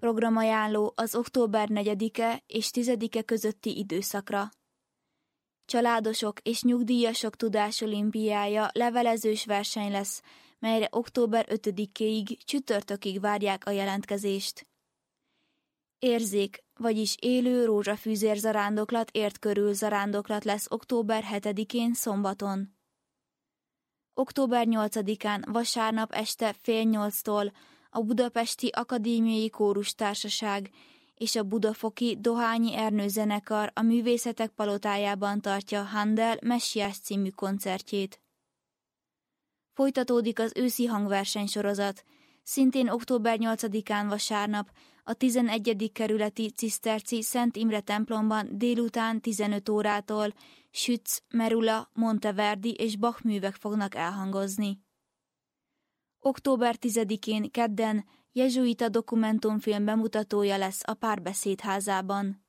Programajánló az október 4-e és 10-e közötti időszakra. Családosok és nyugdíjasok tudásolimpiája levelezős verseny lesz, melyre október 5-éig csütörtökig várják a jelentkezést. Érzék, vagyis élő rózsafűzér zarándoklat ért körül zarándoklat lesz október 7-én szombaton. Október 8-án vasárnap este 7:30-tól a Budapesti Akadémiai Kórustársaság és a budafoki Dohányi Ernő zenekar a Művészetek Palotájában tartja Handel Messiás című koncertjét. Folytatódik az őszi hangversenysorozat, szintén október 8-án vasárnap a 11. kerületi ciszterci Szent Imre templomban délután 15 órától Schütz, Merula, Monteverdi és Bach művek fognak elhangozni. Október 10-én kedden jezsuita dokumentumfilm bemutatója lesz a Párbeszéd házában.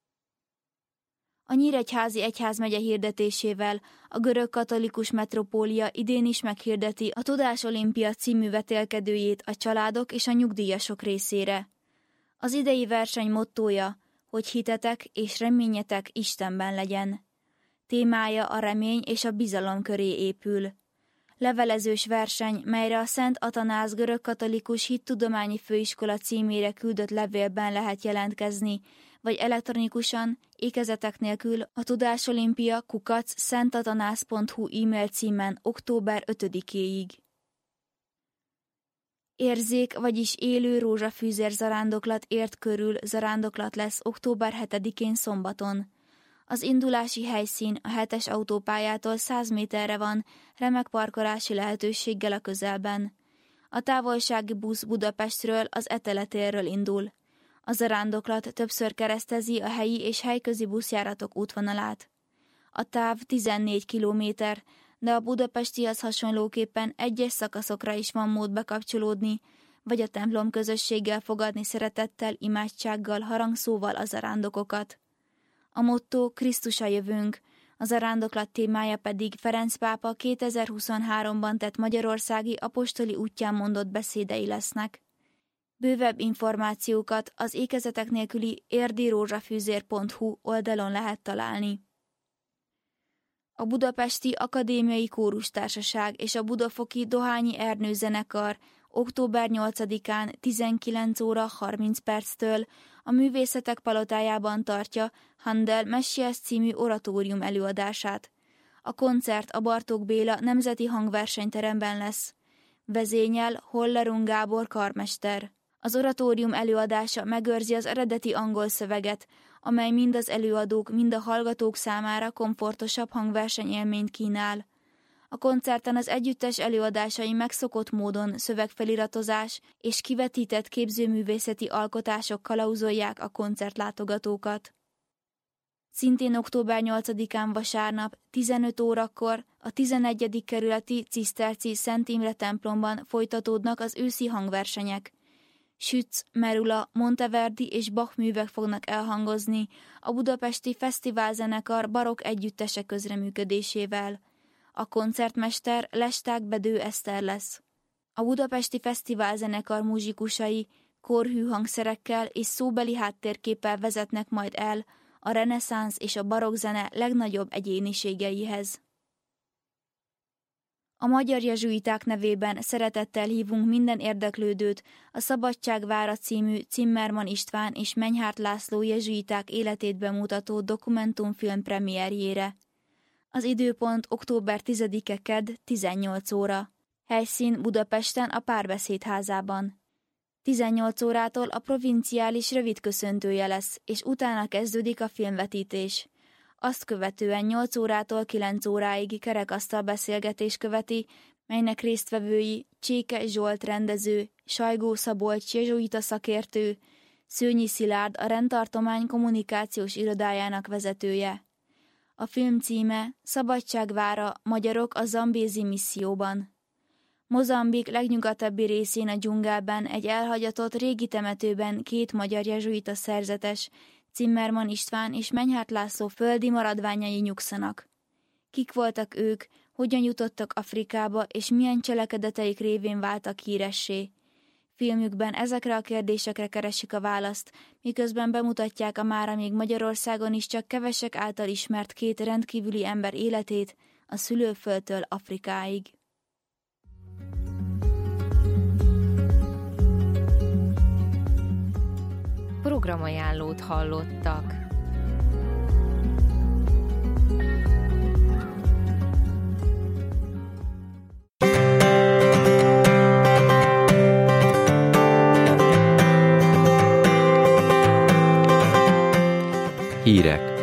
A Nyíregyházi egyházmegye hirdetésével a görög katolikus metropólia idén is meghirdeti a Tudásolimpia című vetélkedőjét a családok és a nyugdíjasok részére. Az idei verseny mottója, hogy hitetek és reményetek Istenben legyen. Témája a remény és a bizalom köré épül. Levelezős verseny, melyre a Szent Atanáz görögkatolikus hittudományi főiskola címére küldött levélben lehet jelentkezni, vagy elektronikusan, ékezetek nélkül a tudásolimpia@szentatanász.hu e-mail címen október 5-éig. Érzék, vagyis élő rózsafűzér zarándoklat ért körül zarándoklat lesz október 7-én szombaton. Az indulási helyszín a 7-es autópályától 100 méterre van, remek parkolási lehetőséggel a közelben. A távolsági busz Budapestről az Etele térről indul. A zarándoklat többször keresztezi a helyi és helyközi buszjáratok útvonalát. A táv 14 kilométer, de a budapestihez hasonlóképpen egyes szakaszokra is van mód bekapcsolódni, vagy a templom közösséggel fogadni szeretettel, imádsággal, harangszóval a zarándokokat. A motto Krisztus a jövőnk, a zarándoklat témája pedig Ferenc pápa 2023-ban tett magyarországi apostoli útján mondott beszédei lesznek. Bővebb információkat az ékezetek nélküli érdirózsafűzér.hu oldalon lehet találni. A Budapesti Akadémiai Kórustársaság és a budafoki Dohányi Ernő zenekar október 8-án 19 óra 30 perctől a Művészetek Palotájában tartja Handel Messiás című oratórium előadását. A koncert a Bartók Béla Nemzeti Hangversenyteremben lesz. Vezényel Hollerung Gábor karmester. Az oratórium előadása megőrzi az eredeti angol szöveget, amely mind az előadók, mind a hallgatók számára komfortosabb hangversenyélményt kínál. A koncerten az együttes előadásai megszokott módon szövegfeliratozás és kivetített képzőművészeti alkotások kalauzolják a koncertlátogatókat. Szintén október 8-án vasárnap 15 órakor a 11. kerületi ciszterci Szent Imre templomban folytatódnak az őszi hangversenyek. Schütz, Merula, Monteverdi és Bach művek fognak elhangozni a budapesti fesztiválzenekar barokk együttese közreműködésével. A koncertmester Lesták Bedő Eszter lesz. A budapesti fesztiválzenekar muzsikusai korhű hangszerekkel és szóbeli háttérképpel vezetnek majd el a reneszánsz és a barokk zene legnagyobb egyéniségeihez. A magyar jezsuiták nevében szeretettel hívunk minden érdeklődőt a Szabadság vára című Zimmermann István és Menyhárt László jezsuiták életét bemutató dokumentumfilm premierjére. Az időpont október 10-e kedd 18 óra. Helyszín Budapesten a Párbeszéd házában. 18 órától a provinciális rövidköszöntője lesz, és utána kezdődik a filmvetítés. Azt követően 8 órától 9 óráig kerekasztal beszélgetés követi, melynek résztvevői Cséke Zsolt rendező, Sajgó Szabolcs jezsuita szakértő, Szőnyi Szilárd a rendtartomány kommunikációs irodájának vezetője. A film címe Szabadság vára, magyarok a zambézi misszióban. Mozambik legnyugatabbi részén a dzsungelben egy elhagyatott régi temetőben 2 magyar jezsuita szerzetes, Zimmermann István és Menyhárt László földi maradványai nyugszanak. Kik voltak ők, hogyan jutottak Afrikába, és milyen cselekedeteik révén váltak híressé? Filmjükben ezekre a kérdésekre keresik a választ, miközben bemutatják a mára még Magyarországon is csak kevesek által ismert két rendkívüli ember életét, a szülőföldtől Afrikáig. Programajánlót hallottak. Hírek.